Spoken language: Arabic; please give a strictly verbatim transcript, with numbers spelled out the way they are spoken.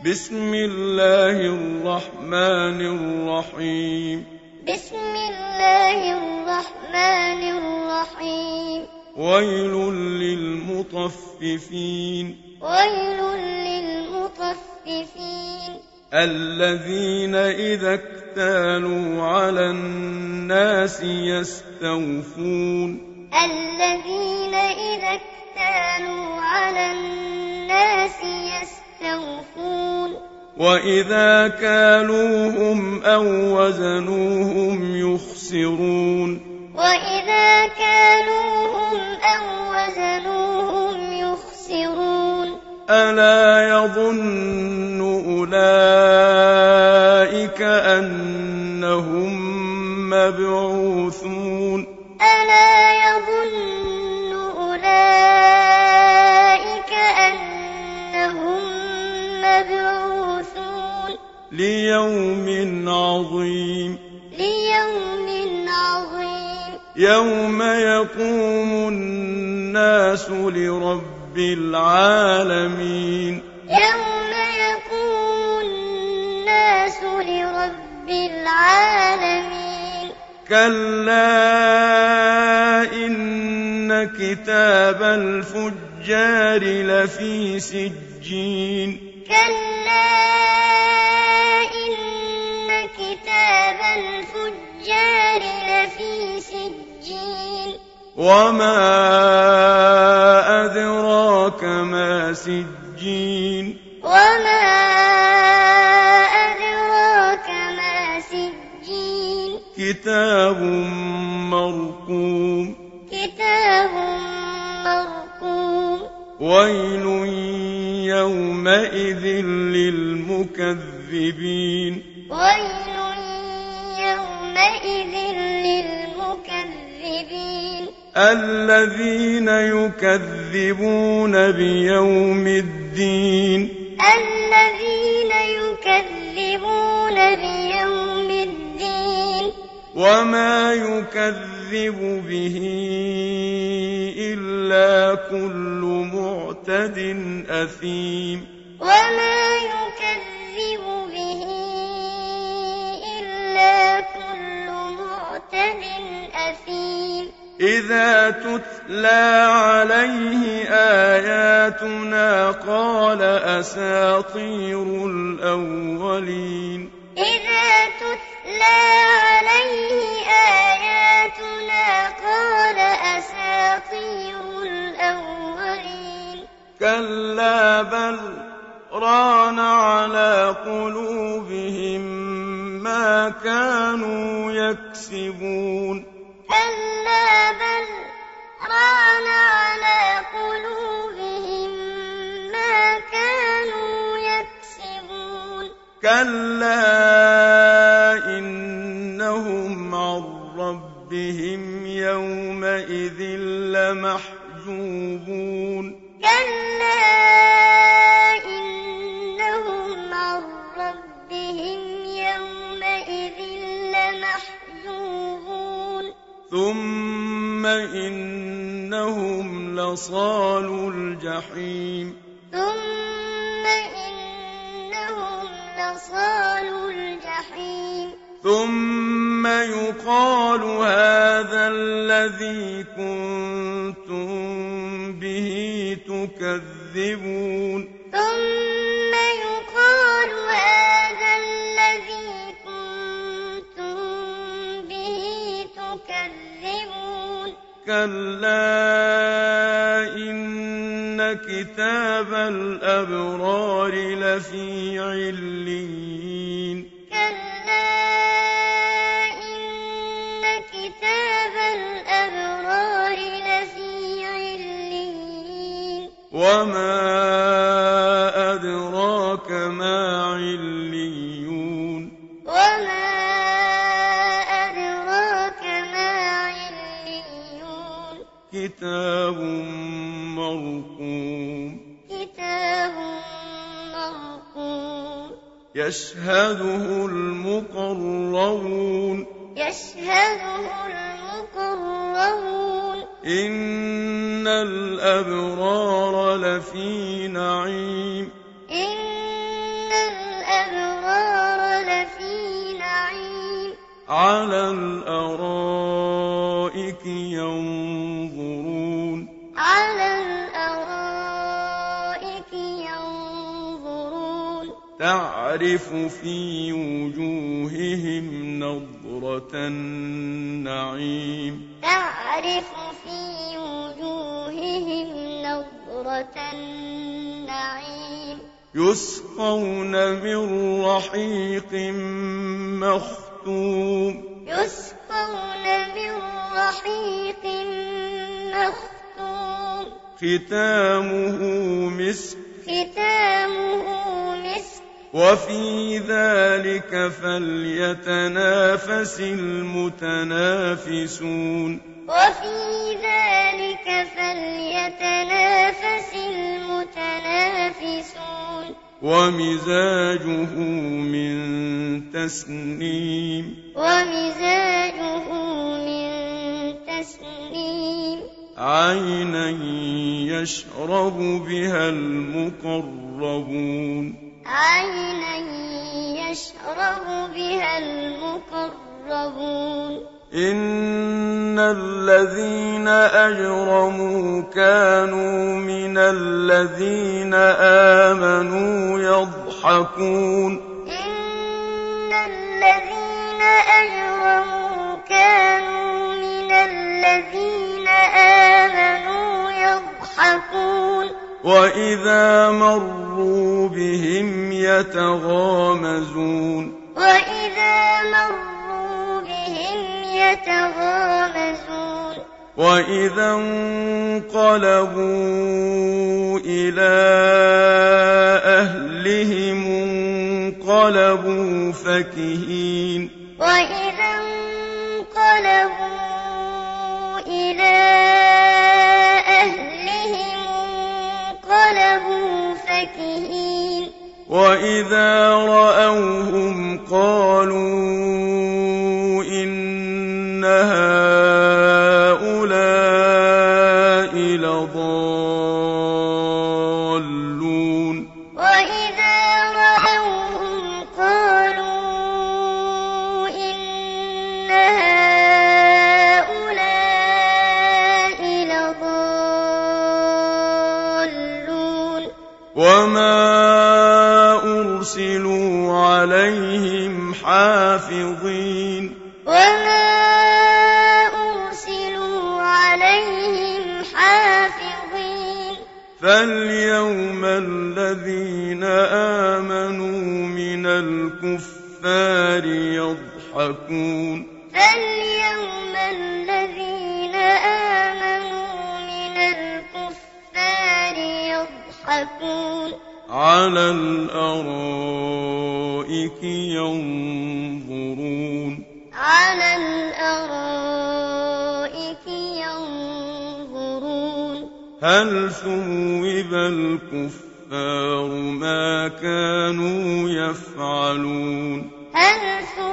بسم الله الرحمن الرحيم بسم الله الرحمن الرحيم ويل للمطففين ويل للمطففين الذين إذا اكتالوا على الناس يستوفون الذين إذا اكتالوا على الناس يستوفون وإذا كالوهم أو وزنوهم يخسرون وإذا كالوهم أو وزنوهم يخسرون ألا يظن أولئك أنهم مبعوثون ألا يظن أولئك أنهم مبعوثون ليوم عظيم ليوم عظيم يوم يقوم الناس لرب العالمين يوم يقوم الناس لرب العالمين كلا إن كتاب الفجار لفي سجين كلا إن كتاب الفجار لفي سجين وما أدراك ما سجين وما أدراك ما سجين كتاب مرقوم كتاب مرقوم ويل يومئذ للمكذبين ويل يومئذ للمكذبين الذين يكذبون بيوم الدين الذين يكذبون بيوم الدين وما يكذب به إلا كل معتد أثيم وما يكذب به إلا كل معتد أثيم إذا تتلى عليه آياتنا قال أساطير الأولين إذا تتلى عليه آياتنا قال أساطير الأولين كلا بل ران على قلوبهم ما كانوا يكسبون كلا بل ران على قلوبهم ما كانوا يكسبون كلا إنهم عن ربهم يومئذ لمحجوبون كلا إنهم عن ربهم يومئذ لمحجوبون ثم إنهم لصالو الجحيم ثم إنهم لصالو الجحيم ثم يقال هذا الذي كنتم به تكذبون ثم يقال هذا الذي كنتم به تكذبون كلا إن كتاب الأبرار لفي عليين كلا إن كتاب الأبرار لفي عليين وما أدراك ما عليون وما أدراك ما عليون كتاب مرقوم كتاب مرقوم يشهده المقربون يشهده المقربون إن الأبرار لفي نعيم إن على الأرائك ينظرون على الأرائك ينظرون تعرف في وجوههم نضرة النعيم تعرف في وجوههم نضرة النعيم يسقون من رحيق مختوم يسقون من رحيق مختوم ختامه مسك ختامه مسك وفي ذلك فليتنافس المتنافسون وفي ذلك فليتنافس المتنافسون ومزاجه من تسنيم ومزاجه من تسنيم عينا يشرب بها المقربون عينا يشرب بها المقربون إن الذين أجرموا كانوا من الذين آمنوا يضحكون إن الذين أجرموا كانوا من الذين آمنوا يضحكون وإذا مروا بهم يتغامزون وإذا مروا بهم يتغامزون وإذا انقلبوا إلى أهلهم انقلبوا فكهين وإذا انقلبوا إلى أهلهم انقلبوا فكهين وإذا رأوهم قالوا إن هؤلاء لضالون وإذا رأوهم قالوا إن هؤلاء لضالون وما أرسلوا عليهم حافظين وما أرسلوا عليهم حافظين فاليوم الذين آمنوا من الكفار يضحكون فاليوم الذين آمنوا من الكفار يضحكون على الأرائك ينظرون على الأرائك ينظرون هل ثوب الكفار ما كانوا يفعلون هل ثوب